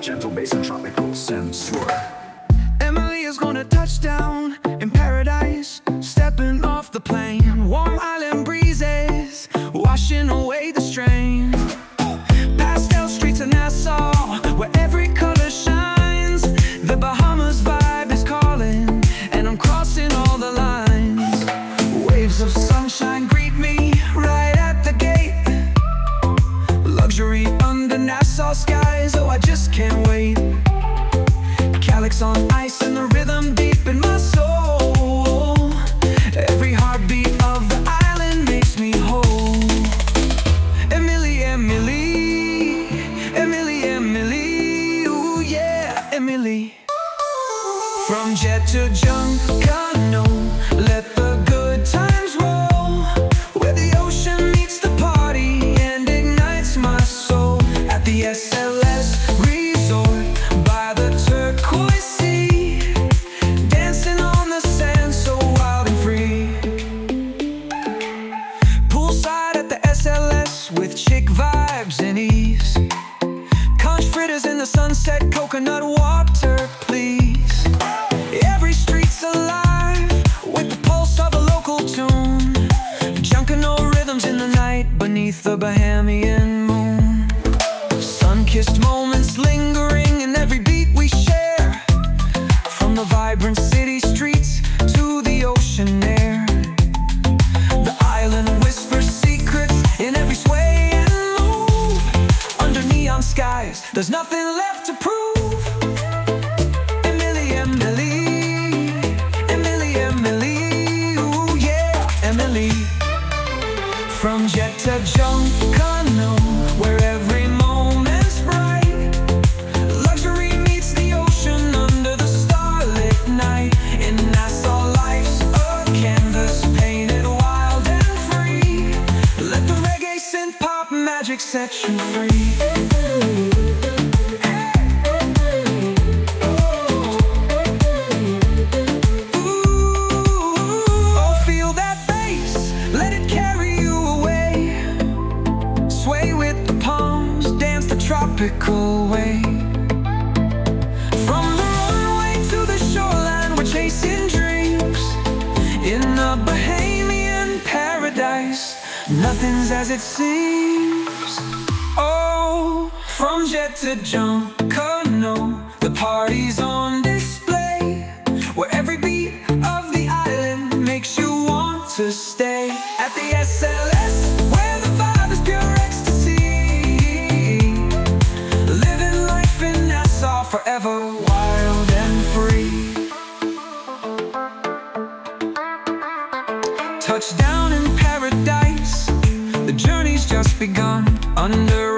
gentle bass and tropical sensual. Emily is gonna touch down in paradise, stepping off the plane. Warm island breezes, washing away the strain. Pastel streets of Nassau, where every color shines. The Bahamas vibe is calling, and I'm crossing all the lines. Waves of sunshine greet me right at the gate. Luxury under Nassau skies, oh I just can't wait. Calyx on ice and the rhythm deep in my soul. Every heartbeat of the island makes me whole. Emily, Emily, Emily, Emily, ooh yeah, Emily. From jet to Junkanoo, let the good times roll. Where the ocean meets the party and ignites my soul. At the SLS resort by the turquoise sea, dancing on the sand so wild and free. Poolside at the SLS with chick vibes and ease. Conch fritters in the sunset, coconut water please. Every street's alive with the pulse of a local tune. Junkanoo rhythms in the night beneath the Bahamian moon. Sun-kissed moments lingering in every beat we share. From the vibrant city streets to the ocean air. The island whispers secrets in every sway and move. Under neon skies, there's nothing left to prove. Emily, Emily, Emily, Emily, ooh yeah, Emily. From jet to Junkanoo, where every moment's bright. Luxury meets the ocean under the starlit night. In Nassau, life's a canvas painted wild and free. Let the reggae synth pop magic set you free. Tropical way. From the runway to the shoreline, we're chasing dreams. In a Bahamian paradise, nothing's as it seems. Oh, from jet to Junkanoo, the party's on display. Where every beat of the island makes you want to stay. At the SLS, where the vibe is pure ecstasy. Forever wild and free. Touchdown in paradise, the journey's just begun. Under